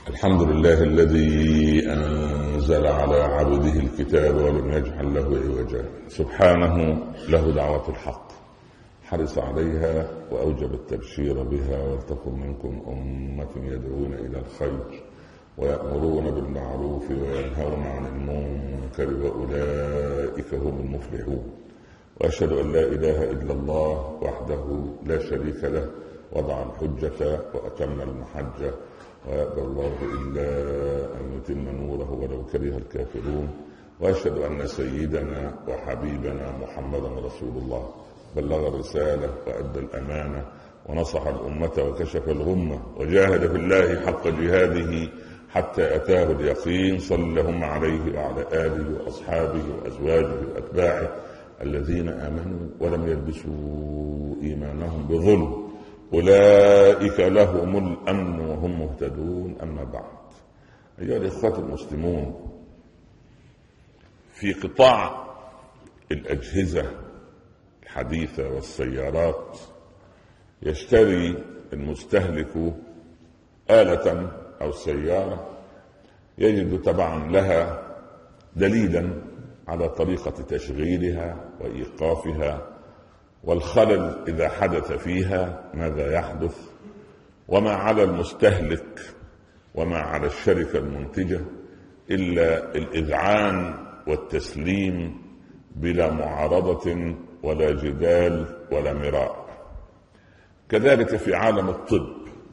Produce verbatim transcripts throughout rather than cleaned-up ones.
الحمد لله الذي أنزل على عبده الكتاب ولم يجعل له عوجا، سبحانه له دعوة الحق، حرص عليها وأوجب التبشير بها، ولتكن منكم أمة يدعون إلى الخير ويأمرون بالمعروف وينهون عن المنكر وأولئك هم المفلحون. وأشهد أن لا إله إلا الله وحده لا شريك له، وضع الحجة وأتم المحجة، ويأبى الله إلا أن يتم نوره ولو كره الكافرون. وأشهد أن سيدنا وحبيبنا محمدا رسول الله، بلغ الرسالة وأدى الأمانة ونصح الأمة وكشف الغمة، وجاهد في الله حق جهاده حتى أتاه اليقين. صلى اللهم عليه وعلى آله وأصحابه وأزواجه وأتباعه الذين آمنوا ولم يلبسوا إيمانهم بظلم، أولئك لهم الأمن وهم مهتدون. أما بعد، أيها الإخوة المسلمون، في قطاع الأجهزة الحديثة والسيارات يشتري المستهلك آلة أو سيارة، يجد تبعا لها دليلا على طريقة تشغيلها وإيقافها، والخلل إذا حدث فيها ماذا يحدث، وما على المستهلك وما على الشركة المنتجة إلا الإذعان والتسليم بلا معارضة ولا جدال ولا مراء. كذلك في عالم الطب،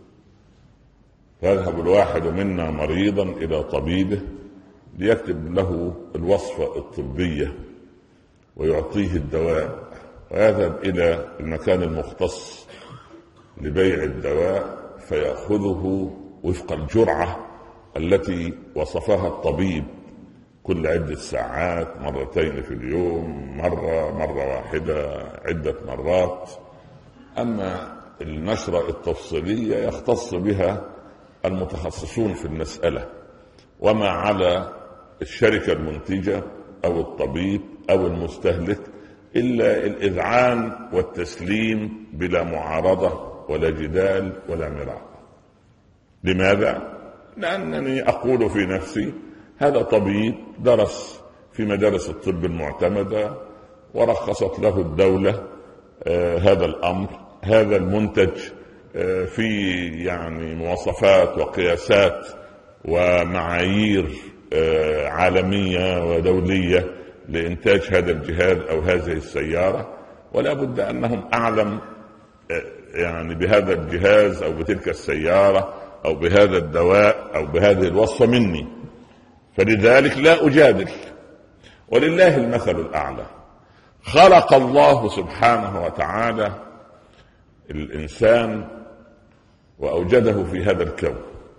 يذهب الواحد منا مريضا إلى طبيبه ليكتب له الوصفة الطبية ويعطيه الدواء، ويذهب إلى المكان المختص لبيع الدواء فيأخذه وفق الجرعة التي وصفها الطبيب، كل عدة ساعات، مرتين في اليوم، مرة مرة واحدة، عدة مرات. أما النشرة التفصيلية يختص بها المتخصصون في المسألة، وما على الشركة المنتجة أو الطبيب أو المستهلك إلا الإذعان والتسليم بلا معارضة ولا جدال ولا مراء. لماذا؟ لأنني أقول في نفسي هذا طبيب درس في مدارس الطب المعتمدة ورخصت له الدولة آه هذا الأمر، هذا المنتج آه في يعني مواصفات وقياسات ومعايير آه عالمية ودولية لإنتاج هذا الجهاز أو هذه السيارة، ولا بد أنهم أعلم يعني بهذا الجهاز أو بتلك السيارة أو بهذا الدواء أو بهذه الوصفة مني، فلذلك لا أجادل. ولله المثل الأعلى. خلق الله سبحانه وتعالى الإنسان وأوجده في هذا الكون.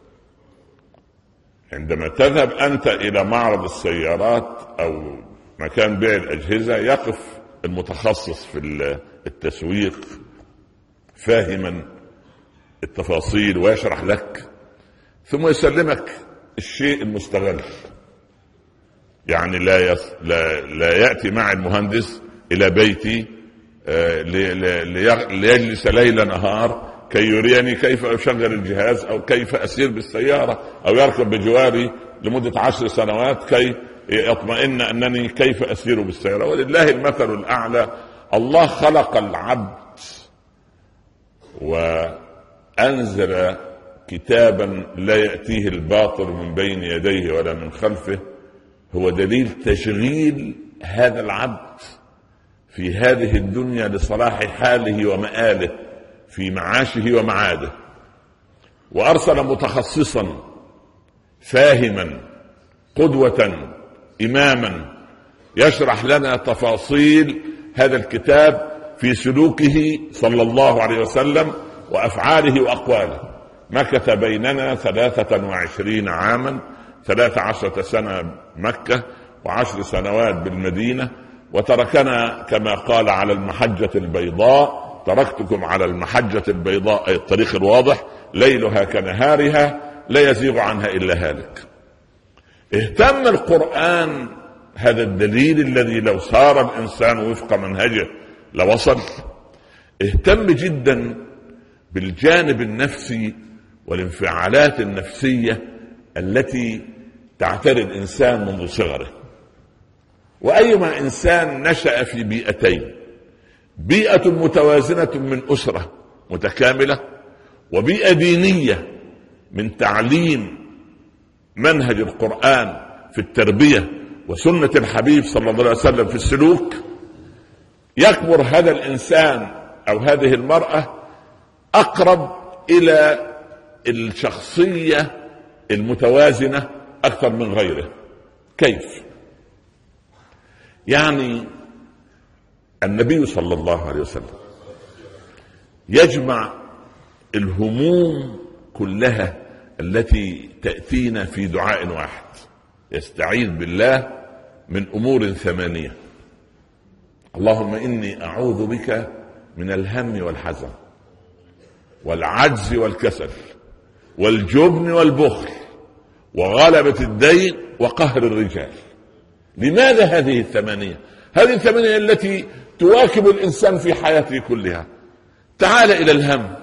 عندما تذهب أنت إلى معرض السيارات أو مكان بيع الأجهزة، يقف المتخصص في التسويق فاهما التفاصيل ويشرح لك، ثم يسلمك الشيء المستغل. يعني لا, يص... لا... لا يأتي مع المهندس إلى بيتي آه لي... لي... ليجلس ليل نهار كي يريني كيف أشغل الجهاز أو كيف أسير بالسيارة، أو يركب بجواري لمدة عشر سنوات كي يطمئن أنني كيف أسير بالسيارة. ولله المثل الأعلى. الله خلق العبد وأنزل كتابا لا يأتيه الباطل من بين يديه ولا من خلفه، هو دليل تشغيل هذا العبد في هذه الدنيا لصلاح حاله ومآله في معاشه ومعاده. وأرسل متخصصا فاهما قدوة إماما يشرح لنا تفاصيل هذا الكتاب في سلوكه صلى الله عليه وسلم وأفعاله وأقواله. مكث بيننا ثلاثة وعشرين عاما، ثلاث عشرة سنة مكة وعشر سنوات بالمدينة، وتركنا كما قال على المحجة البيضاء. تركتكم على المحجة البيضاء أي الطريق الواضح، ليلها كنهارها لا يزيغ عنها إلا هالك. اهتم القرآن، هذا الدليل الذي لو سار الإنسان وفق منهجه لوصل، اهتم جدا بالجانب النفسي والانفعالات النفسية التي تعتري الإنسان منذ صغره. وأيما إنسان نشأ في بيئتين، بيئة متوازنة من أسرة متكاملة، وبيئة دينية من تعليم منهج القرآن في التربية وسنة الحبيب صلى الله عليه وسلم في السلوك، يكبر هذا الإنسان أو هذه المرأة أقرب إلى الشخصية المتوازنة أكثر من غيره. كيف؟ يعني النبي صلى الله عليه وسلم يجمع الهموم كلها التي تأتينا في دعاء واحد، يستعيذ بالله من أمور ثمانية: اللهم إني أعوذ بك من الهم والحزن والعجز والكسل والجبن والبخل وغلبة الدين وقهر الرجال. لماذا هذه الثمانية؟ هذه الثمانية التي تواكب الإنسان في حياته كلها. تعال إلى الهم.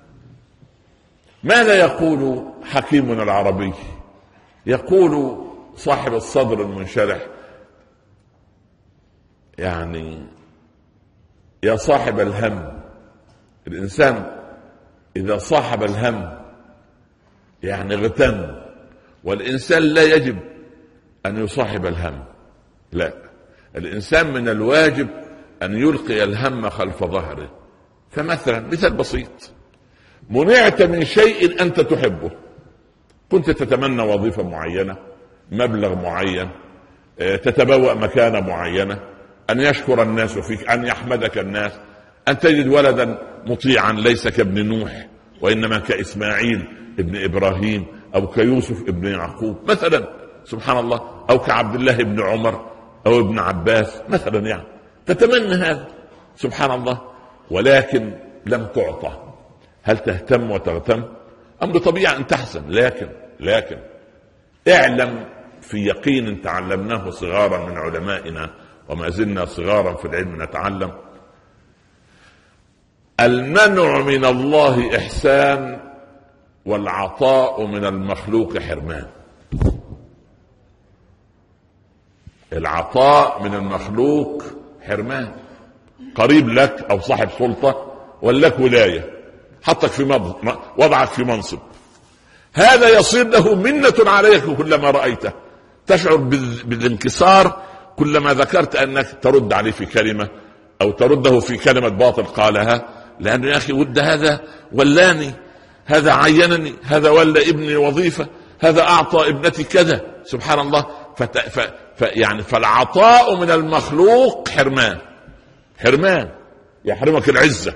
ماذا يقول حكيمنا العربي؟ يقول صاحب الصدر المنشرح: يعني يا صاحب الهم، الإنسان إذا صاحب الهم يعني اغتم، والإنسان لا يجب أن يصاحب الهم، لا، الإنسان من الواجب أن يلقي الهم خلف ظهره. فمثلا مثال بسيط: منعت من شيء أنت تحبه، كنت تتمنى وظيفة معينة، مبلغ معين، تتبوأ مكانة معينة، أن يشكر الناس فيك، أن يحمدك الناس، أن تجد ولدا مطيعا ليس كابن نوح وإنما كإسماعيل ابن إبراهيم أو كيوسف ابن يعقوب مثلا، سبحان الله، أو كعبد الله ابن عمر أو ابن عباس مثلا، يعني تتمنى هذا، سبحان الله، ولكن لم تعطى. هل تهتم وتغتم؟ أمر طبيعي أن تحزن، لكن لكن اعلم في يقين تعلمناه صغارا من علمائنا وما زلنا صغارا في العلم نتعلم: المنع من الله إحسان والعطاء من المخلوق حرمان. العطاء من المخلوق حرمان. قريب لك أو صاحب سلطة ولك ولاية، حطك في مض... وضعك في منصب، هذا يصير له منة عليك كلما رأيته، تشعر بالانكسار كلما ذكرت أنك ترد عليه في كلمة أو ترده في كلمة باطل قالها، لأنه يا أخي ود هذا ولاني، هذا عينني، هذا ولى ابني وظيفة، هذا أعطى ابنتي كذا، سبحان الله. فت... ف... ف... يعني فالعطاء من المخلوق حرمان، حرمان يحرمك العزة.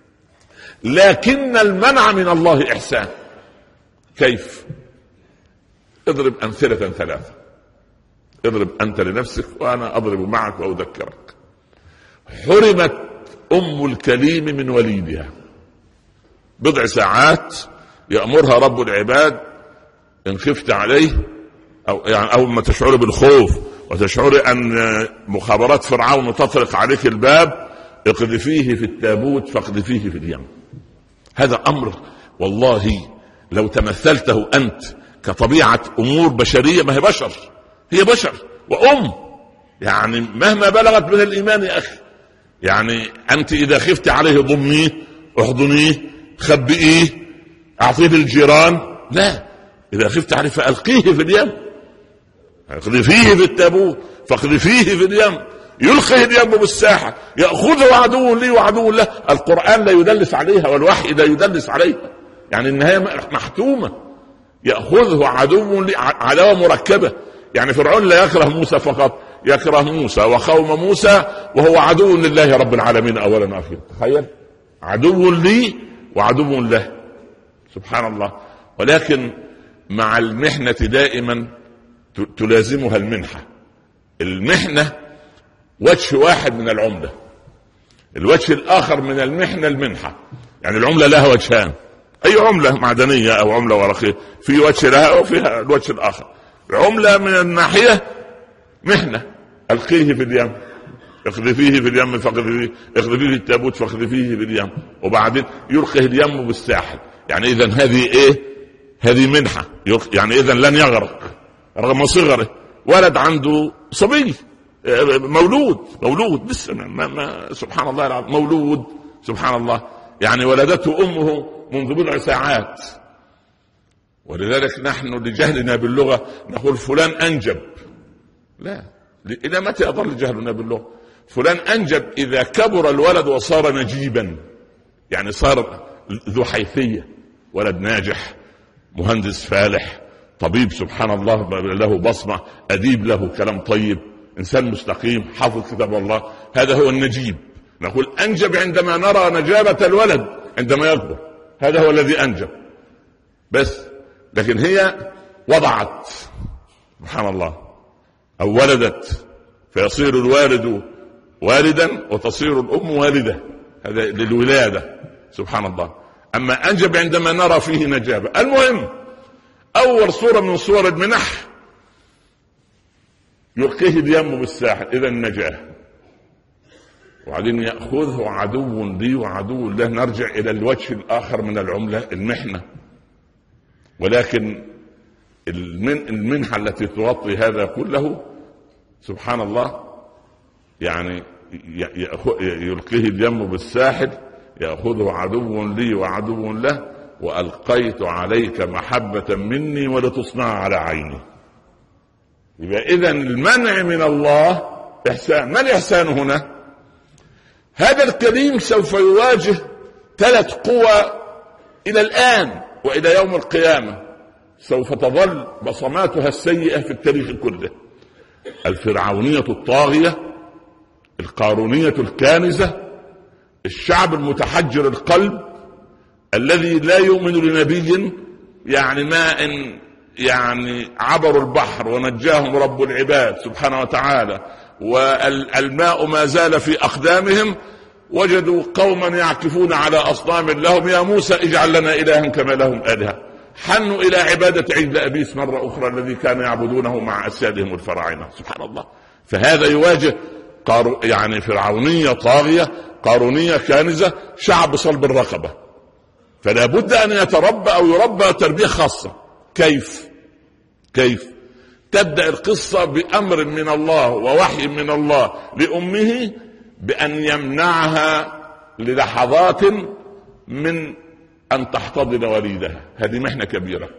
لكن المنع من الله إحسان. كيف؟ اضرب أمثلة ثلاثة، اضرب أنت لنفسك وأنا أضرب معك وأذكرك. حرمت أم الكليم من وليدها بضع ساعات، يأمرها رب العباد إن خفت عليه، أو يعني أول ما تشعر بالخوف وتشعر أن مخابرات فرعون تطرق عليك الباب، اقذفيه في التابوت فاقذفيه في اليم. هذا أمر والله لو تمثلته أنت كطبيعة أمور بشرية، ما هي بشر، هي بشر وأم، يعني مهما بلغت من الإيمان يا أخي، يعني أنت إذا خفت عليه ضميه، احضنيه، خبئيه، أعطيه الجيران، لا، إذا خفت عليه فألقيه في اليم، اقذفيه في التابوت فاقذفيه في اليم، يلقيه اليم بالساحة، يأخذه عدو لي وعدو له. القرآن لا يدلس عليها والوحي لا يدلس عليها، يعني النهاية محتومة. يأخذه عدو لي، عداوة مركبة، يعني فرعون لا يكره موسى فقط، يكره موسى وقوم موسى وهو عدو لله رب العالمين أولا وآخرا. تخيل، عدو لي وعدو له، سبحان الله. ولكن مع المحنة دائما تلازمها المنحة. المحنة وجه واحد من العملة، الوجه الآخر من المحنة المنحة. يعني العملة لها وجهان، أي عملة معدنية أو عملة ورقية في وجه لها وفيها الوجه الآخر. عملة من الناحية محنة، ألقيه في اليم، اقذفيه في اليم فاقذفيه، اقذفيه في التابوت فاقذفيه في اليم، وبعدين يلقيه اليم بالساحل. يعني إذن هذه إيه؟ هذه منحة، يعني إذن لن يغرق رغم صغره. ولد عنده صبي مولود مولود لسه ما ما سبحان الله العظيم مولود سبحان الله، يعني ولدته أمه منذ بضع ساعات. ولذلك نحن لجهلنا باللغة نقول فلان أنجب. لا، إلى متى يظل جهلنا باللغة؟ فلان أنجب إذا كبر الولد وصار نجيبا، يعني صار ذو حيثية، ولد ناجح، مهندس فالح، طبيب سبحان الله له بصمة، أديب له كلام طيب، إنسان مستقيم حافظ كتاب الله، هذا هو النجيب. نقول أنجب عندما نرى نجابة الولد عندما يكبر، هذا هو الذي أنجب. بس لكن هي وضعت سبحان الله أو ولدت، فيصير الوالد والدا وتصير الأم والدة، هذا للولادة سبحان الله. أما أنجب عندما نرى فيه نجابة. المهم أول صورة من صور المنح يلقيه اليم بالساحل، إذا النجاة، وبعدين يأخذه عدو لي وعدو له. نرجع إلى الوجه الآخر من العملة، المحنة. ولكن المنحة التي تغطي هذا كله سبحان الله، يعني يلقيه اليم بالساحل، يأخذه عدو لي وعدو له، وألقيت عليك محبة مني ولتصنع على عيني. يبقى إذن المنع من الله إحسان. ما الإحسان هنا؟ هذا الكريم سوف يواجه ثلاث قوى إلى الآن وإلى يوم القيامة، سوف تظل بصماتها السيئة في التاريخ كله. الفرعونية الطاغية، القارونية الكانزة، الشعب المتحجر القلب الذي لا يؤمن لنبي، يعني ما إن يعني عبروا البحر ونجاهم رب العباد سبحانه وتعالى والماء ما زال في أقدامهم، وجدوا قوما يعكفون على أصنام لهم، يا موسى اجعل لنا إلها كما لهم آلهة. حنوا إلى عبادة عجل أبيس مرة أخرى الذي كانوا يعبدونه مع أسيادهم الفراعنة سبحان الله. فهذا يواجه قارو يعني فرعونية طاغية، قارونية كانزة، شعب صلب الرقبة. فلا بد أن يتربى أو يربى تربية خاصة. كيف؟ كيف؟ تبدأ القصة بأمر من الله ووحي من الله لأمه بأن يمنعها للحظات من أن تحتضن وليدها. هذه محنة كبيرة.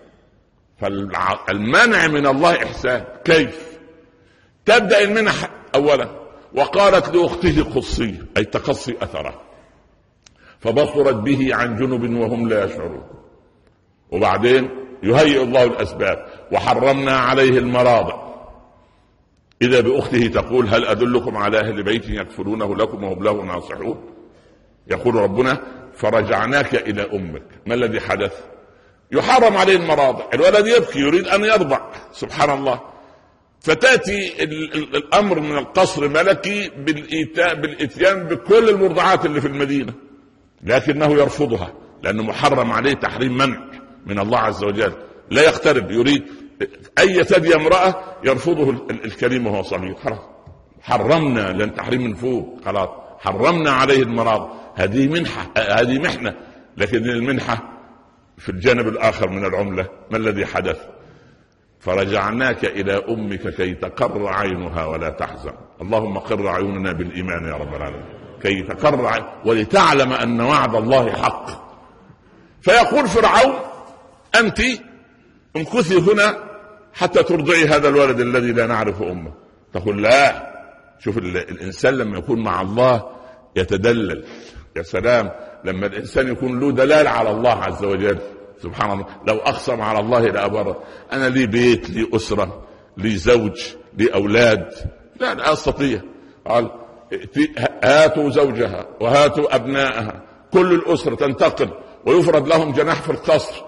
فالمنع من الله إحسان. كيف؟ تبدأ المنح أولا، وقالت لأخته قصي، أي تقصي أثره، فبصرت به عن جنب وهم لا يشعرون. وبعدين يهيئ الله الأسباب، وحرمنا عليه المراضع، إذا بأخته تقول هل أدلكم على أهل بيت يكفلونه لكم وهم له ناصحون. يقول ربنا فرجعناك إلى أمك. ما الذي حدث؟ يحرم عليه المراضع، الولد يبكي يريد أن يرضع سبحان الله، فتأتي الأمر من القصر ملكي بالإتيان بكل المرضعات اللي في المدينة، لكنه يرفضها لأنه محرم عليه تحريم منع من الله عز وجل. لا يقترب، يريد أي ثدي امرأة يرفضه الكريم وهو صغير. خلاص حرمنا، لأن تحريم من فوق، خلاص حرمنا عليه المراض. هذه منحة، هذه محنة. لكن المنحة في الجانب الآخر من العملة ما الذي حدث؟ فرجعناك إلى أمك كي تقر عينها ولا تحزن. اللهم قر عيوننا بالإيمان يا رب العالمين، كي تقر عين ولتعلم أن وعد الله حق. فيقول فرعون أنت امكثي هنا حتى ترضعي هذا الولد الذي لا نعرف أمه. تقول لا، شوف الإنسان لما يكون مع الله يتدلل. يا سلام لما الإنسان يكون له دلال على الله عز وجل سبحان الله. لو أقسم على الله لأبره، أنا لي بيت، لي أسرة، لي زوج، لي أولاد، لا لا أستطيع. قال هاتوا زوجها وهاتوا أبنائها، كل الأسرة تنتقل ويفرض لهم جناح في القصر،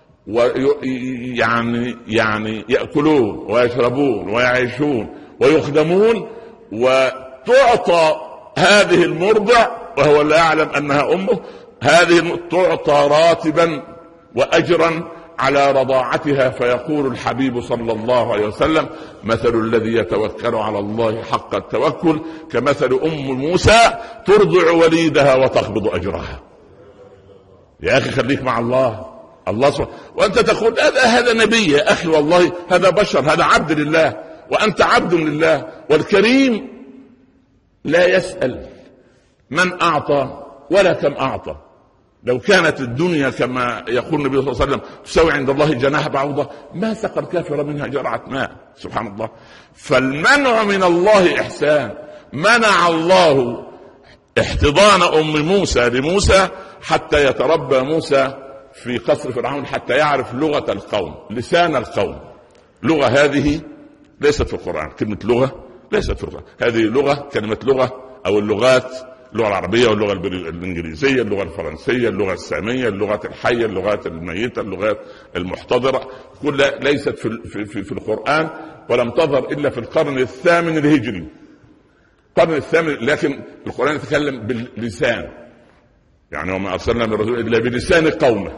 ويعني يعني يأكلون ويشربون ويعيشون ويخدمون، وتعطى هذه المرضع وهو لا يعلم أنها أمه، هذه تعطى راتبا وأجرا على رضاعتها. فيقول الحبيب صلى الله عليه وسلم مثل الذي يتوكل على الله حق التوكل كمثل أم موسى ترضع وليدها وتقبض أجرها. يا أخي خليك مع الله، الله سبحانه. وأنت تقول هذا هذا نبي يا أخي، والله هذا بشر، هذا عبد لله وأنت عبد لله. والكريم لا يسأل من أعطى ولا كم أعطى. لو كانت الدنيا كما يقول النبي صلى الله عليه وسلم تساوي عند الله جناح بعوضة ما سقى الكافر منها جرعة ماء. سبحان الله. فالمنع من الله إحسان. منع الله احتضان أم موسى لموسى حتى يتربى موسى في قصر فرعون، حتى يعرف لغة القوم، لسان القوم. لغة هذه ليست في القرآن، كلمة لغة ليست في القرآن، هذه لغة، كلمة لغة أو اللغات، اللغة العربية واللغة الإنجليزية، اللغة الفرنسية، اللغة السامية، اللغات الحية، اللغات الميتة، اللغات المحتضرة، كلها ليست في, في, في, في القرآن، ولم تظهر إلا في القرن الثامن الهجري. القرن الثامن، لكن القرآن يتكلم باللسان، يعني وما أرسلنا من رسول إلا بلسان قومه.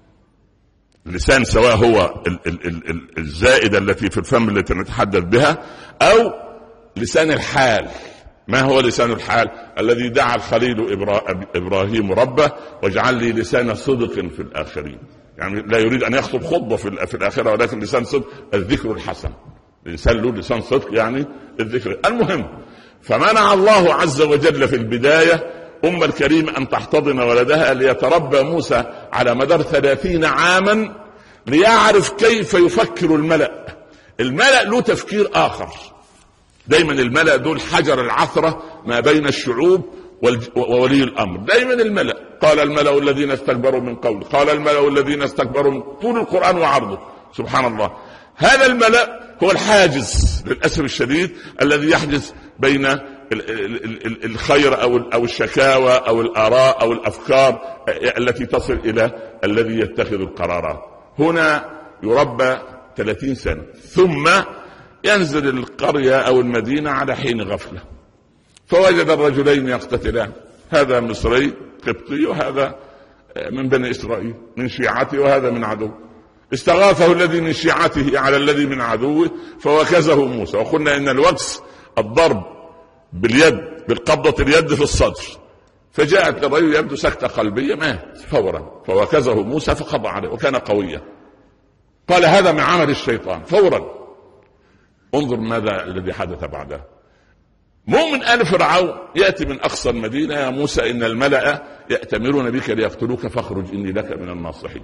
اللسان سواء هو ال ال ال الزائدة التي في الفم التي نتحدث بها أو لسان الحال. ما هو لسان الحال؟ الذي دعا الخليل إبراهيم ربه واجعل لي لسان صدق في الآخرين. يعني لا يريد أن يخطب خطبة في الآخرة، ولكن لسان صدق، الذكر الحسن. الإنسان له لسان صدق يعني الذكر. المهم، فمنع الله عز وجل في البداية أم الكريم أن تحتضن ولدها ليتربى موسى على مدار ثلاثين عاما ليعرف كيف يفكر الملأ. الملأ له تفكير آخر. دايما الملأ دول حجر العثرة ما بين الشعوب وولي الأمر. دايما الملأ، قال الملأ الذين استكبروا من قوله، قال الملأ الذين استكبروا من طول القرآن وعرضه. سبحان الله. هذا الملأ هو الحاجز للأسف الشديد الذي يحجز بين الخير أو الشكاوى أو الآراء أو الأفكار التي تصل إلى الذي يتخذ القرارات. هنا يربى ثلاثين سنة ثم ينزل القرية أو المدينة على حين غفلة، فوجد الرجلين يقتتلان، هذا مصري قبطي وهذا من بني إسرائيل من شيعته وهذا من عدو. استغاثه الذي من شيعته على الذي من عدوه فوكزه موسى. وقلنا إن الوكس الضرب باليد بالقبضة اليد في الصدر، فجاءت للرجل يبدو سكتة قلبية مات فورا، فوكزه موسى فقضى عليه وكان قويا. قال هذا من عمل الشيطان فورا. انظر ماذا الذي حدث بعدها. مؤمن آل فرعون يأتي من أقصى المدينة، يا موسى إن الملأ يأتمرون بك ليقتلوك فاخرج إني لك من الناصحين.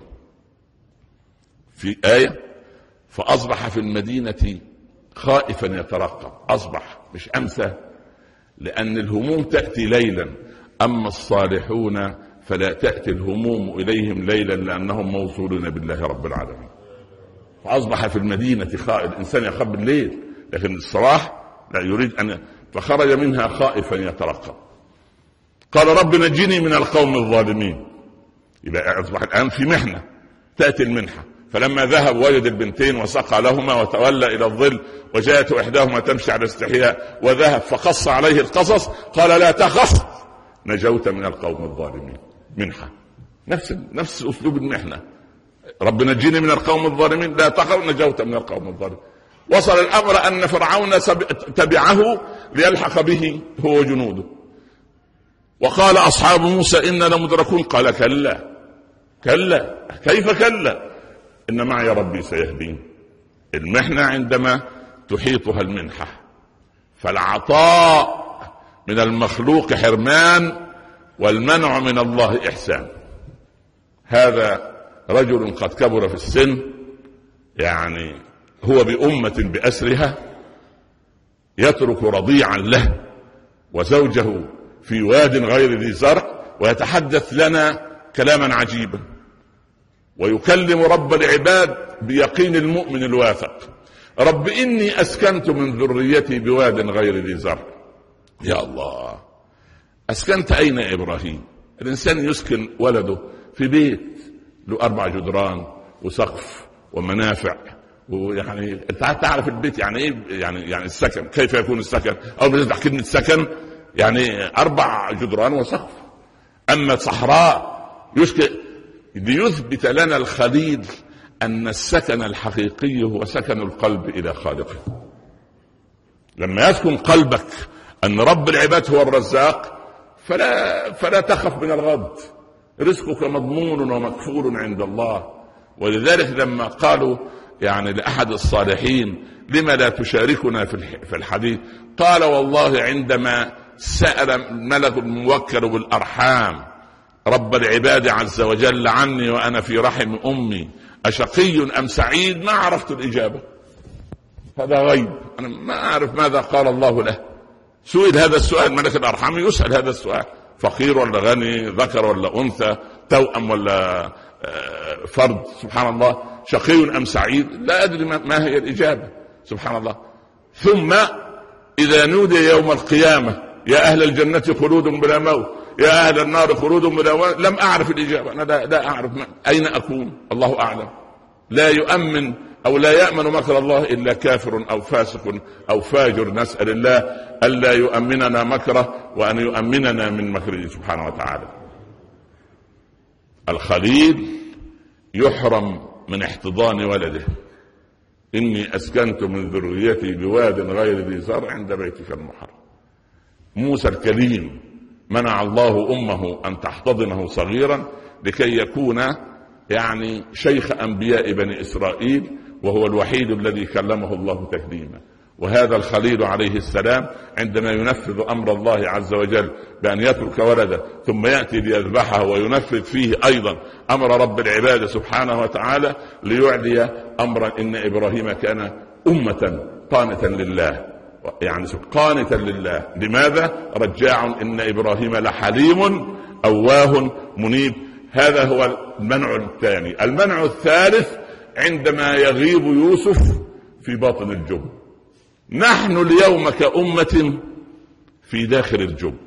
في آية فأصبح في المدينة خائفا يترقب. أصبح مش أمسى، لأن الهموم تأتي ليلا، أما الصالحون فلا تأتي الهموم إليهم ليلا لأنهم موصولون بالله رب العالمين. فأصبح في المدينة خائف. الإنسان يخاف بالليل لكن الصباح لا يريد أن، فخرج منها خائفا يترقب. قال رب نجني من القوم الظالمين. يبقى أصبح الآن في محنة، تأتي المنحة. فلما ذهب وجد البنتين وسقى لهما وتولى إلى الظل وجاءت إحداهما تمشي على استحياء وذهب فقص عليه القصص قال لا تخف نجوت من القوم الظالمين. منحة، نفس نفس أسلوب المحنة. رب نجيني من القوم الظالمين، لا تخف نجوت من القوم الظالمين. وصل الأمر أن فرعون تبعه ليلحق به هو وجنوده. وقال أصحاب موسى إننا لمدركون. قال كلا كلا كيف كلا إن معي ربي سيهدين. المحنة عندما تحيطها المنحة، فالعطاء من المخلوق حرمان والمنع من الله إحسان. هذا رجل قد كبر في السن، يعني هو بأمة بأسرها، يترك رضيعا له وزوجه في واد غير ذي زرع ويتحدث لنا كلاما عجيبا ويكلم رب العباد بيقين المؤمن الواثق. رب إني أسكنت من ذريتي بواد غير ذي زرع. يا الله، أسكنت أين يا إبراهيم؟ الإنسان يسكن ولده في بيت له أربع جدران وسقف ومنافع، ويعني أنت تعرف البيت يعني إيه، يعني يعني السكن كيف يكون السكن؟ أو بنفتح كلمة سكن يعني أربع جدران وسقف. أما صحراء يسكن، ليثبت لنا الخليل أن السكن الحقيقي هو سكن القلب إلى خالقه. لما يسكن قلبك أن رب العباد هو الرزاق فلا, فلا تخف من الغد، رزقك مضمون ومكفول عند الله. ولذلك لما قالوا يعني لأحد الصالحين لما لا تشاركنا في الحديث، قال والله عندما سأل الملك الموكل بالأرحام رب العباد عز وجل عني وأنا في رحم أمي أشقي أم سعيد ما عرفت الإجابة، هذا غيب، أنا ما أعرف ماذا قال الله له. سئل هذا السؤال، ملك الأرحام يسأل هذا السؤال، فقير ولا غني، ذكر ولا أنثى، توأم ولا فرد، سبحان الله، شقي أم سعيد، لا أدري ما هي الإجابة، سبحان الله. ثم إذا نودي يوم القيامة يا أهل الجنة خلود بلا موت، يا أهل النار خلود بلا موت، لم أعرف الإجابة، أنا لا, لا أعرف أين أكون، الله أعلم. لا يؤمن أو لا يأمن مكر الله إلا كافر أو فاسق أو فاجر، نسأل الله ألا يؤمننا مكره وأن يؤمننا من مكره سبحانه وتعالى. الخليل يحرم من احتضان ولده، إني أسكنت من ذريتي بواد غير ذي زرع عند بيتك المحرم. موسى الكليم منع الله أمه أن تحتضنه صغيرا لكي يكون يعني شيخ أنبياء بني إسرائيل، وهو الوحيد الذي كلمه الله تكليما. وهذا الخليل عليه السلام عندما ينفذ أمر الله عز وجل بأن يترك ولده ثم يأتي ليذبحه وينفذ فيه أيضا أمر رب العباد سبحانه وتعالى ليعلي أمرا، إن إبراهيم كان أمة قانتا لله، يعني قانتا لله. لماذا؟ رجاع إن إبراهيم لحليم أواه منيب. هذا هو المنع الثاني. المنع الثالث عندما يغيب يوسف في باطن الجب. نحن اليوم كأمة في داخل الجب،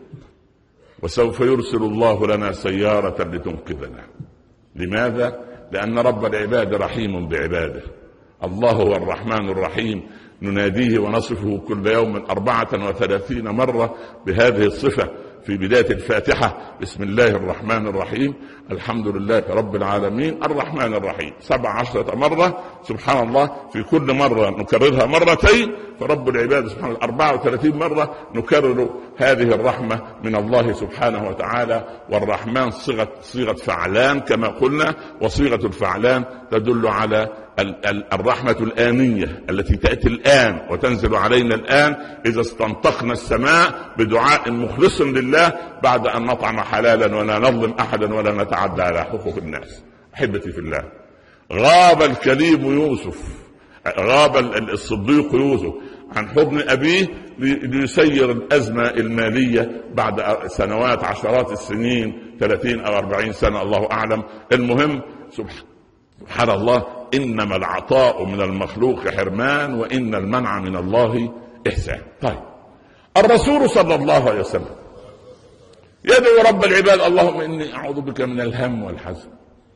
وسوف يرسل الله لنا سيارة لتنقذنا. لماذا؟ لأن رب العباد رحيم بعباده. الله هو الرحمن الرحيم، نناديه ونصفه كل يوم أربعة وثلاثين مرة بهذه الصفة في بداية الفاتحة، بسم الله الرحمن الرحيم، الحمد لله رب العالمين الرحمن الرحيم، سبع عشرة مرة، سبحان الله. في كل مرة نكررها مرتين، فرب العباد سبحانه أربعة وثلاثين مرة نكرر هذه الرحمة من الله سبحانه وتعالى. والرحمن صيغة صيغة فعلان كما قلنا، وصيغة الفعلان تدل على الرحمة الآنية التي تأتي الآن وتنزل علينا الآن إذا استنطقنا السماء بدعاء مخلص لله بعد أن نطعم حلالا ولا نظلم أحدا ولا نتعدى على حقوق الناس. أحبتي في الله، غاب الكليم يوسف، غاب الصديق يوسف عن حضن أبيه ليسير الأزمة المالية بعد سنوات، عشرات السنين، ثلاثين أو أربعين سنة، الله أعلم. المهم سبحان الله، إنما العطاء من المخلوق حرمان وإن المنع من الله إحسان. طيب، الرسول صلى الله عليه وسلم يدعو رب العباد اللهم إني أعوذ بك من الهم والحزن.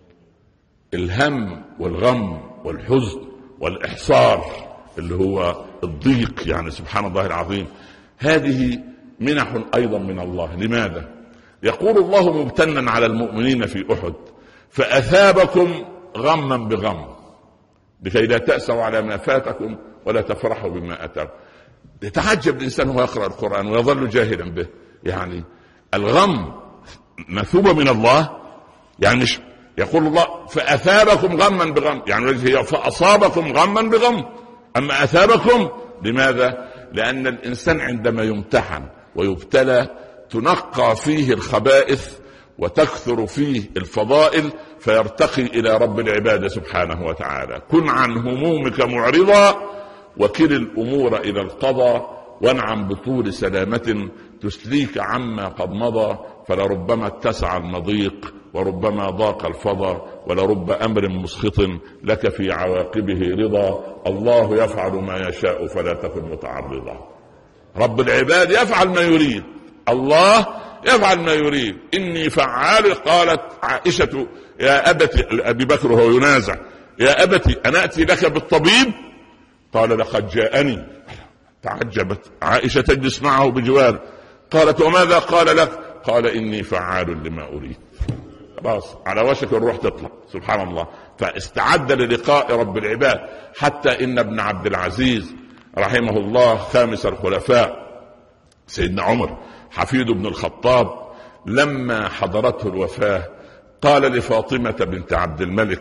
الهم والغم والحزن والإحصار اللي هو الضيق، يعني سبحان الله العظيم، هذه منح أيضا من الله. لماذا؟ يقول الله ممتنا على المؤمنين في أحد فأثابكم غما بغم لكي لا تأسوا على ما فاتكم ولا تفرحوا بما أتاكم. يتعجب الإنسان وهو يقرأ القرآن ويظل جاهلا به. يعني الغم مثوبة من الله، يعني يقول الله فأثابكم غما بغم، يعني هي فأصابكم غما بغم. أما أثابكم لماذا؟ لأن الإنسان عندما يمتحن ويبتلى تنقى فيه الخبائث وتكثر فيه الفضائل فيرتقي إلى رب العباد سبحانه وتعالى. كن عن همومك معرضا وكل الأمور إلى القضاء وانعم بطول سلامة تسليك عما قد مضى، فلربما اتسع المضيق وربما ضاق الفضا ولرب أمر مسخط لك في عواقبه رضا. الله يفعل ما يشاء فلا تكن متعرضا. رب العباد يفعل ما يريد، الله يفعل ما يريد. إني فعال. قالت عائشة يا أبتي، أبي بكر هو ينازع، يا أبتي أنا أتي لك بالطبيب؟ قال لقد جاءني. تعجبت عائشة تجلس معه بجوار، قالت وماذا قال لك؟ قال إني فعال لما أريد. خلاص على وشك الروح تطلع، سبحان الله. فاستعد للقاء رب العباد. حتى إن ابن عبد العزيز رحمه الله خامس الخلفاء سيدنا عمر حفيد بن الخطاب لما حضرته الوفاة قال لفاطمة بنت عبد الملك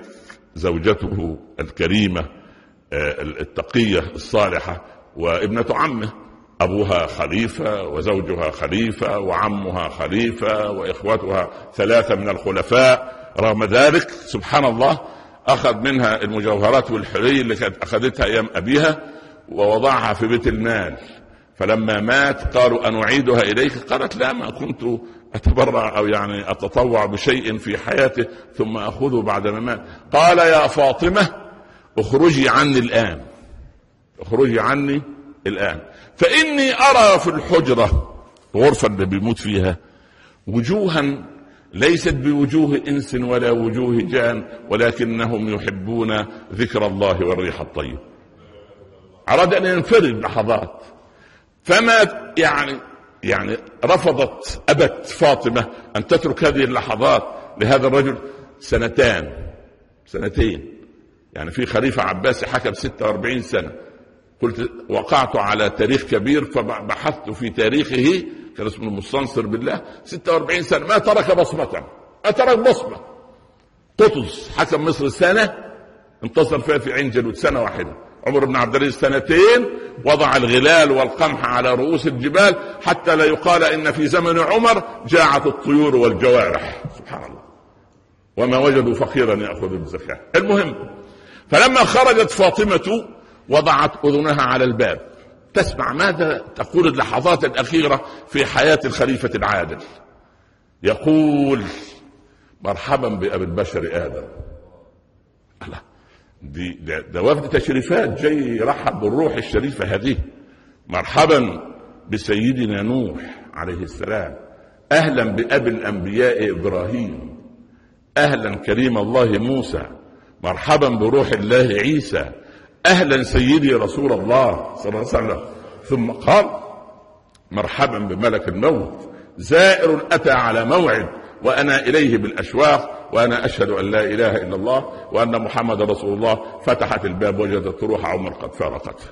زوجته الكريمة التقية الصالحة وابنة عمه، أبوها خليفة وزوجها خليفة وعمها خليفة وإخوتها ثلاثة من الخلفاء. رغم ذلك سبحان الله أخذ منها المجوهرات والحلي اللي كانت أخذتها أيام أبيها ووضعها في بيت المال. فلما مات قالوا أنعيدها إليك؟ قالت لا، ما كنت أتبرع أو يعني أتطوع بشيء في حياته ثم أخذه بعد ما مات. قال يا فاطمة اخرجي عني الآن، اخرجي عني الآن، فإني أرى في الحجرة، الغرفة اللي بيموت فيها، وجوها ليست بوجوه إنس ولا وجوه جان، ولكنهم يحبون ذكر الله والريح الطيب. أراد أن ينفرد لحظات، فما يعني يعني رفضت أبت فاطمة أن تترك هذه اللحظات لهذا الرجل. سنتان سنتين يعني في خليفة عباسي حكم ستة وأربعين سنة. قلت وقعت على تاريخ كبير فبحثت في تاريخه، كان اسمه المستنصر بالله، ستة وأربعين سنة ما ترك بصمة، ما ترك بصمة. قطز حكم مصر سنة انتصر فيها في عين جالوت، سنة واحدة. عمر بن عبد العزيز سنتين وضع الغلال والقمح على رؤوس الجبال حتى لا يقال إن في زمن عمر جاعت الطيور والجوارح. سبحان الله، وما وجدوا فقيرا يأخذ الزكاة. المهم، فلما خرجت فاطمة وضعت أذنها على الباب تسمع ماذا تقول اللحظات الأخيرة في حياة الخليفة العادل. يقول مرحبا بأبي البشر آدم. الله، دي ده وفد تشريفات جاي يرحب بالروح الشريفة هذه. مرحبا بسيدنا نوح عليه السلام، أهلا بأبي الأنبياء إبراهيم، أهلا كريم الله موسى، مرحبا بروح الله عيسى، أهلا سيدي رسول الله صلى الله عليه وسلم. ثم قال مرحبا بملك الموت، زائر أتى على موعد وأنا إليه بالأشواق، وأنا أشهد أن لا إله إلا الله وأن محمد رسول الله. فتحت الباب وجدت روح عمر قد فارقته.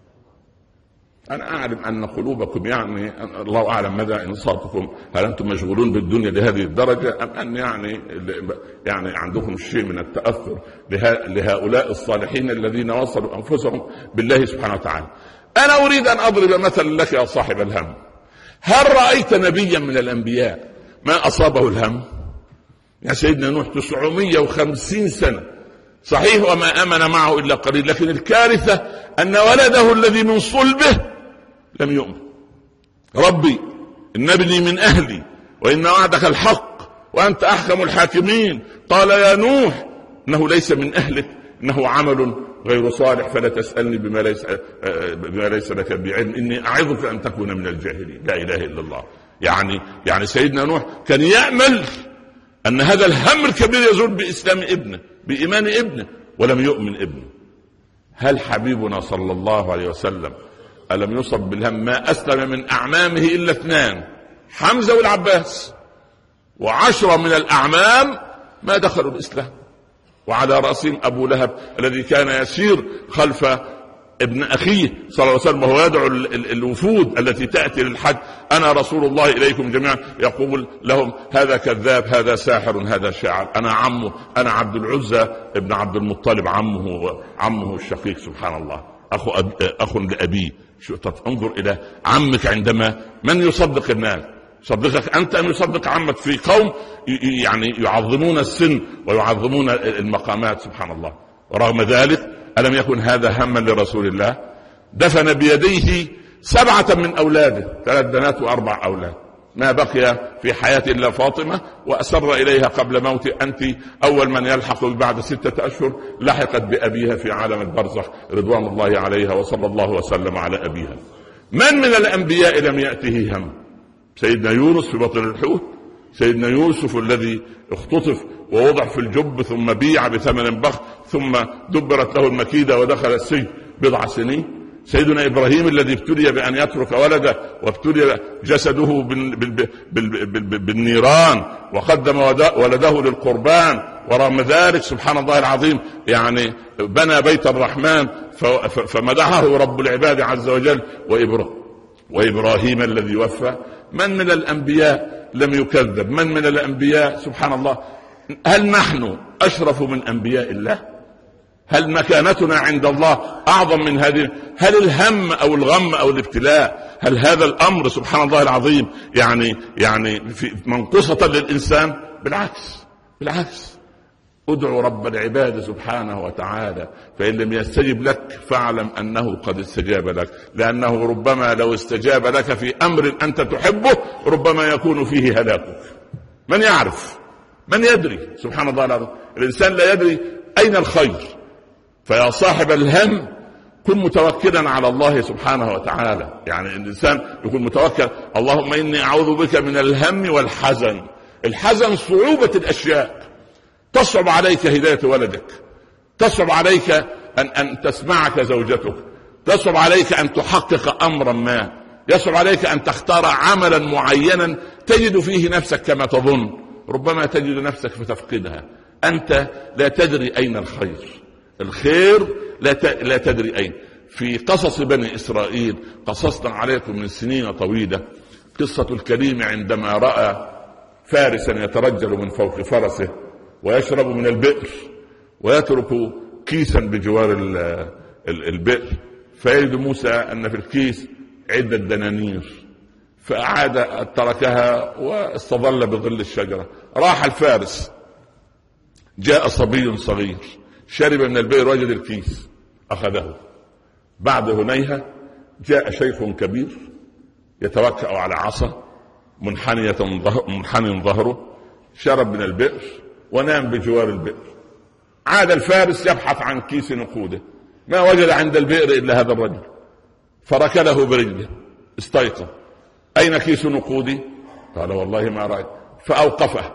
أنا أعلم أن قلوبكم يعني الله أعلم مدى إنصاتكم، هل أنتم مشغولون بالدنيا لهذه الدرجة أم أن يعني يعني عندكم شيء من التأثر لهؤلاء الصالحين الذين وصلوا أنفسهم بالله سبحانه وتعالى. أنا أريد أن أضرب مثلا لك يا صاحب الهم. هل رأيت نبيا من الأنبياء ما أصابه الهم؟ يا سيدنا نوح تسعمائة وخمسين سنة صحيح وما آمن معه إلا قليل، لكن الكارثة أن ولده الذي من صلبه لم يؤمن. ربي إن ابني من أهلي وإن وعدك الحق وأنت أحكم الحاكمين. قال يا نوح إنه ليس من أهلك، إنه عمل غير صالح فلا تسألني بما ليس, بما ليس لك بعلم، إني أعظك أن تكون من الجاهلين. لا إله إلا الله. يعني يعني سيدنا نوح كان يأمل أن هذا الهم الكبير يزول بإسلام ابنه، بإيمان ابنه، ولم يؤمن ابنه. هل حبيبنا صلى الله عليه وسلم ألم يصب بالهم؟ ما أسلم من أعمامه إلا اثنان، حمزة والعباس، وعشرة من الأعمام ما دخلوا الإسلام، وعلى رأسهم أبو لهب الذي كان يسير خلف ابن أخيه صلى الله عليه وسلم وهو يدعو الوفود التي تأتي للحج: أنا رسول الله إليكم جميعا. يقول لهم: هذا كذاب، هذا ساحر، هذا شاعر، أنا عمه، أنا عبد العزى ابن عبد المطلب، عمه عمه الشقيق. سبحان الله، أخو أب... أخ لأبيه. شو انظر إلى عمك عندما من يصدق الناس؟ يصدقك أنت أم يصدق عمك في قوم يعني يعظمون السن ويعظمون المقامات؟ سبحان الله. ورغم ذلك ألم يكن هذا هما لرسول الله؟ دفن بيديه سبعة من أولاده، ثلاث بنات وأربع أولاد، ما بقي في حياة إلا فاطمة، وأسر إليها قبل موته: أنت أول من يلحق بعد ستة أشهر. لحقت بأبيها في عالم البرزخ رضوان الله عليها، وصلى الله وسلم على أبيها. من من الأنبياء لم يأته هم؟ سيدنا يونس في بطن الحوت، سيدنا يوسف الذي اختطف ووضع في الجب ثم بيع بثمن بخس ثم دبرت له المكيدة ودخل السجن بضع سنين، سيدنا إبراهيم الذي ابتلي بأن يترك ولده وابتلي جسده بالنيران وقدم ولده للقربان، ورغم ذلك سبحان الله العظيم يعني بنى بيت الرحمن فمدحه رب العباد عز وجل. وإبراهيم الذي وفى. من من الأنبياء لم يكذب؟ من من الأنبياء سبحان الله هل نحن أشرف من أنبياء الله؟ هل مكانتنا عند الله أعظم من هذه؟ هل الهم أو الغم أو الابتلاء، هل هذا الأمر سبحان الله العظيم يعني يعني في منقصة للإنسان؟ بالعكس بالعكس. ادعو رب العباد سبحانه وتعالى، فإن لم يستجب لك فاعلم أنه قد استجاب لك، لأنه ربما لو استجاب لك في أمر أنت تحبه ربما يكون فيه هلاكك. من يعرف؟ من يدري؟ سبحان الله العظيم. الإنسان لا يدري أين الخير. فيا صاحب الهم كن متوكلا على الله سبحانه وتعالى. يعني الإنسان يكون متوكل، اللهم إني أعوذ بك من الهم والحزن. الحزن صعوبة الأشياء، تصعب عليك هداية ولدك، تصعب عليك أن, أن تسمعك زوجتك، تصعب عليك أن تحقق أمرا ما، يصعب عليك أن تختار عملا معينا تجد فيه نفسك كما تظن، ربما تجد نفسك فتفقدها. أنت لا تدري أين الخير، الخير لا, ت... لا تدري أين. في قصص بني إسرائيل قصصنا عليكم من سنين طويلة قصة الكريم عندما رأى فارسا يترجل من فوق فرسه ويشرب من البئر ويترك كيسا بجوار البئر، فيجد موسى أن في الكيس عدة دنانير، فأعاد تركها واستظل بظل الشجرة. راح الفارس، جاء صبي صغير شرب من البئر وجد الكيس أخذه. بعد هنيها جاء شيخ كبير يتوكأ على عصا منحنية منحني ظهره، شرب من البئر ونام بجوار البئر. عاد الفارس يبحث عن كيس نقوده، ما وجد عند البئر إلا هذا الرجل، فركله برجله، استيقظ، أين كيس نقودي؟ قال والله ما رأيت. فأوقفه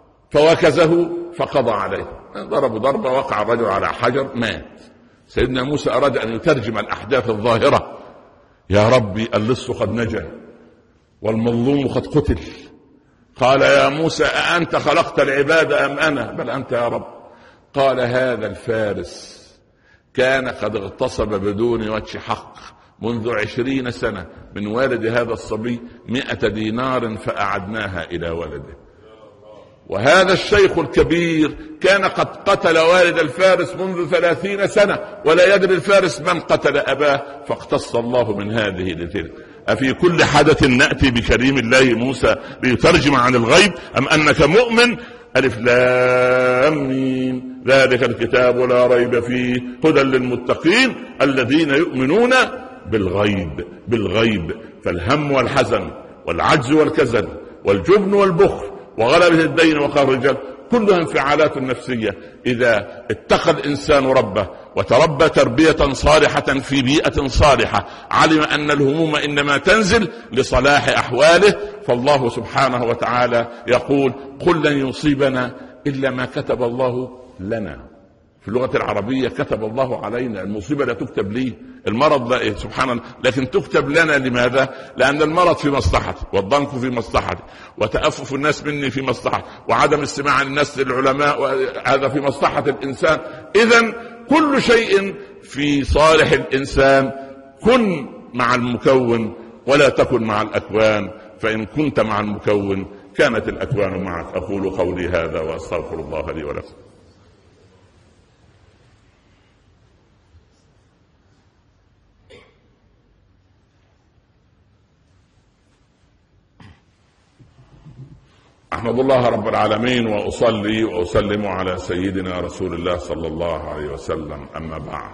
فوكزه فقضى عليه، ضرب ضربة، وقع الرجل على حجر مات. سيدنا موسى أراد أن يترجم الأحداث الظاهرة، يا ربي اللص قد نجا والمظلوم قد قتل. قال يا موسى أأنت خلقت العباد أم أنا؟ بل أنت يا رب. قال هذا الفارس كان قد اغتصب بدون وجه حق منذ عشرين سنة من والد هذا الصبي مئة دينار فأعدناها إلى ولده. وهذا الشيخ الكبير كان قد قتل والد الفارس منذ ثلاثين سنة ولا يدري الفارس من قتل أباه، فاقتص الله من هذه لتلك. أفي كل حدث نأتي بكريم الله موسى ليترجم عن الغيب أم أنك مؤمن؟ ألف لام ميم ذلك الكتاب لا ريب فيه هدى للمتقين الذين يؤمنون بالغيب. بالغيب. فالهم والحزن والعجز والكسل والجبن والبخل وغلبة الدين وقهر الرجال كلها انفعالات نفسية. إذا اتقى الإنسان ربه وتربى تربية صالحة في بيئة صالحة علم أن الهموم إنما تنزل لصلاح أحواله، فالله سبحانه وتعالى يقول قل لن يصيبنا إلا ما كتب الله لنا. في اللغة العربية كتب الله علينا، المصيبة لا تكتب لي، المرض لا سبحان الله لكن تكتب لنا. لماذا؟ لأن المرض في مصلحتي والضنك في مصلحتي وتأفف الناس مني في مصلحتي وعدم استماع الناس للعلماء هذا في مصلحة الإنسان. إذن كل شيء في صالح الإنسان. كن مع المكون ولا تكن مع الأكوان، فإن كنت مع المكون كانت الأكوان معك. أقول قولي هذا وأستغفر الله لي ولكم. أحمد الله رب العالمين وأصلي وأسلم على سيدنا رسول الله صلى الله عليه وسلم. أما بعد،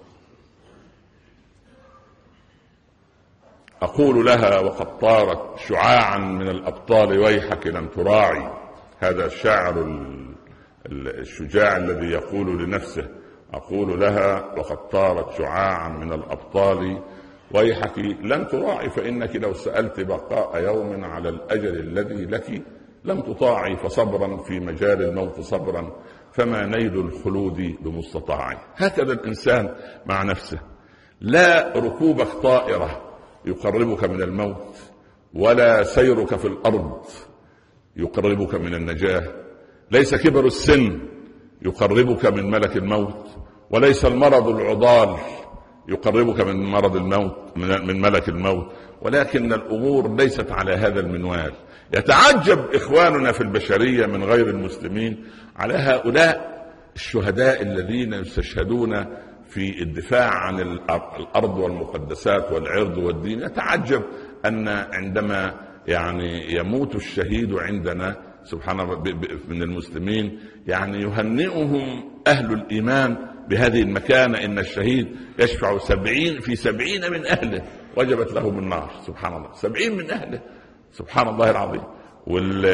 أقول لها وقد طارت شعاعا من الأبطال ويحك لم تراعي. هذا الشاعر الشجاع الذي يقول لنفسه. أقول لها وقد طارت شعاعا من الأبطال ويحك لم تراعي، فإنك لو سألت بقاء يوم على الأجل الذي لك لم تطاعي، فصبرا في مجال الموت صبرا فما نيل الخلود بمستطاع. هكذا الإنسان مع نفسه. لا ركوبك طائرة يقربك من الموت، ولا سيرك في الأرض يقربك من النجاة. ليس كبر السن يقربك من ملك الموت، وليس المرض العضال يقربك من مرض الموت، من ملك الموت، ولكن الأمور ليست على هذا المنوال. يتعجب إخواننا في البشرية من غير المسلمين على هؤلاء الشهداء الذين يستشهدون في الدفاع عن الأرض والمقدسات والعرض والدين. يتعجب أن عندما يعني يموت الشهيد عندنا سبحان الله من المسلمين يعني يهنئهم أهل الإيمان بهذه المكانة، إن الشهيد يشفع سبعين في سبعين من أهله وجبت له من النار. سبحان الله، سبعين من أهله، سبحان الله العظيم. وال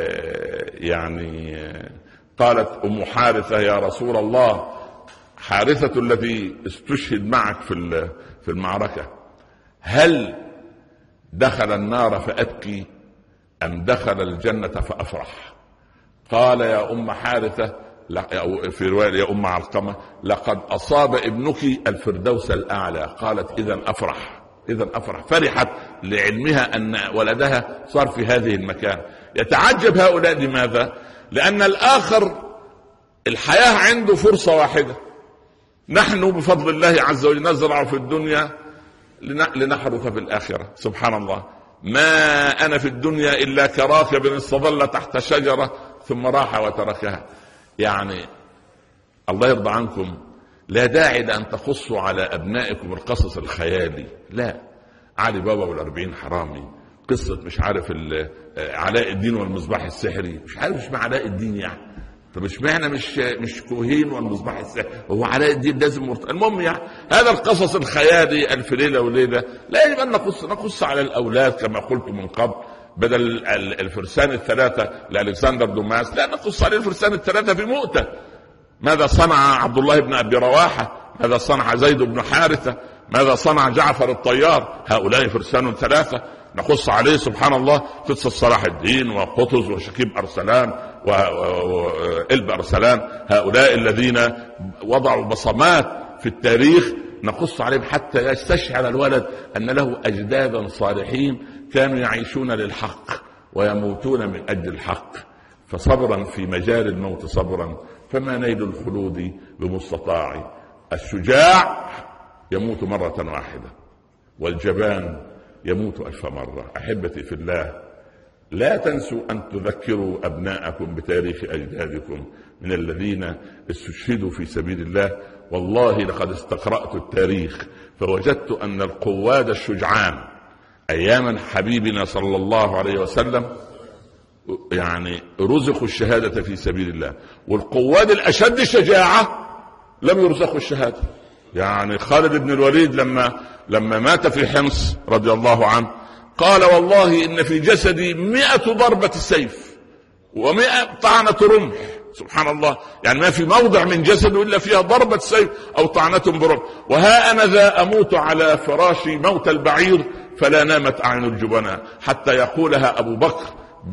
يعني قالت أم حارثة يا رسول الله، حارثة الذي استشهد معك في في المعركة، هل دخل النار فأبكي أم دخل الجنة فأفرح؟ قال يا أم حارثة في رواية يا أم علقمة لقد أصاب ابنك الفردوس الأعلى. قالت إذن أفرح، إذن أفرح. فرحت لعلمها أن ولدها صار في هذه المكان. يتعجب هؤلاء لماذا؟ لأن الآخر الحياة عنده فرصة واحدة، نحن بفضل الله عز وجل نزرع في الدنيا لنحرث في الآخرة. سبحان الله، ما أنا في الدنيا إلا كراكب استظل تحت شجرة ثم راح وتركها. يعني الله يرضى عنكم، لا داعي لأن تقصوا على أبنائكم القصص الخيالي، لا. علي بابا والأربعين حرامي، قصة مش عارف علاء الدين والمصباح السحري، مش عارف مش مع علاء الدين يعني، طب مش معنى مش مش كوهين والمصباح السحري هو علاء الدين لازم مرت... المهم يعني هذا القصص الخيالي ألف ليلة وليلة لا يجب أن نقص نقص على الأولاد كما قلت من قبل، بدل الفرسان الثلاثة لألكسندر دوماس لا نقص على الفرسان الثلاثة في مؤتة. ماذا صنع عبد الله بن أبي رواحة؟ ماذا صنع زيد بن حارثة؟ ماذا صنع جعفر الطيار؟ هؤلاء فرسان ثلاثة نقص عليه سبحان الله قصة صلاح الدين وقطز وشكيب أرسلان وإلب أرسلان، هؤلاء الذين وضعوا بصمات في التاريخ نقص عليهم حتى يستشعر الولد أن له أجدادا صالحين كانوا يعيشون للحق ويموتون من أجل الحق. فصبرا في مجال الموت صبرا، فما نيل الخلود بمستطاع. الشجاع يموت مرة واحدة والجبان يموت ألف مرة. أحبتي في الله، لا تنسوا أن تذكروا أبناءكم بتاريخ أجدادكم من الذين استشهدوا في سبيل الله. والله لقد استقرأت التاريخ فوجدت أن القواد الشجعان أياما حبيبنا صلى الله عليه وسلم يعني رزقوا الشهادة في سبيل الله، والقواد الأشد شجاعة لم يرزقوا الشهادة. يعني خالد بن الوليد لما لما مات في حمص رضي الله عنه قال والله إن في جسدي مئة ضربة سيف ومئة طعنة رمح. سبحان الله، يعني ما في موضع من جسده إلا فيها ضربة سيف أو طعنة برمح. وها أنا ذا أموت على فراشي موت البعير فلا نامت أعين الجبناء، حتى يقولها أبو بكر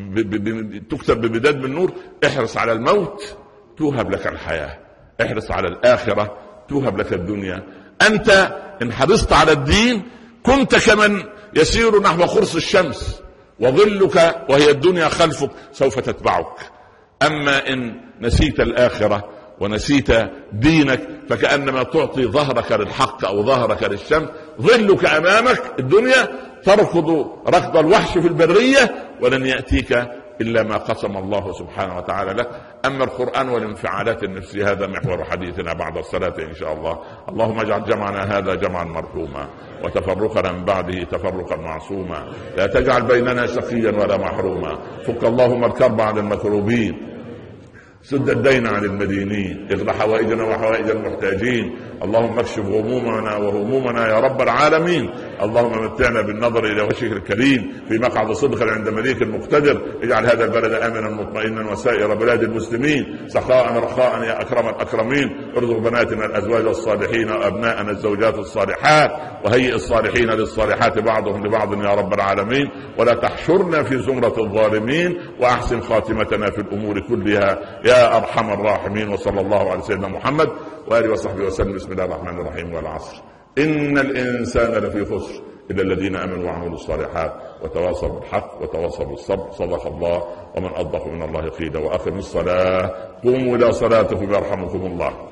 تكتب بمداد من نور: احرص على الموت توهب لك الحياة، احرص على الآخرة توهب لك الدنيا. أنت إن حرصت على الدين كنت كمن يسير نحو قرص الشمس وظلك وهي الدنيا خلفك سوف تتبعك. أما إن نسيت الآخرة ونسيت دينك فكأنما تعطي ظهرك للحق أو ظهرك للشمس، ظلك أمامك الدنيا تركض ركض الوحش في البرية ولن يأتيك إلا ما قسم الله سبحانه وتعالى لك. أما القرآن والانفعالات النفسية هذا محور حديثنا بعد الصلاة إن شاء الله. اللهم اجعل جمعنا هذا جمعا مرحوما وتفرقنا من بعده تفرقا معصوما، لا تجعل بيننا شقيا ولا محروما. فك اللهم الكرب عن المكروبين، سد الدين عن المدينين، اقض حوائجنا وحوائج المحتاجين. اللهم اكشف غمومنا وهمومنا يا رب العالمين. اللهم متعنا بالنظر الى وجهك الكريم في مقعد صدق عند مليك مقتدر. اجعل هذا البلد امنا مطمئنا وسائر بلاد المسلمين سخاء رخاء يا اكرم الاكرمين. ارزق بناتنا الازواج الصالحين وابناءنا الزوجات الصالحات، وهيئ الصالحين للصالحات بعضهم لبعض يا رب العالمين. ولا تحشرنا في زمرة الظالمين، واحسن خاتمتنا في الامور كلها يا ارحم الراحمين. وصلى الله على سيدنا محمد وآله وصحبه وسلم. بسم الله الرحمن الرحيم. والعصر إن الإنسان لفي خسر إلا الذين آمنوا وعملوا الصالحات وتواصوا بالحق وتواصوا بالصبر. صدق الله، ومن أصدق من الله قيلا. وأقم الصلاة، قوموا إلى صلاتكم يرحمكم الله.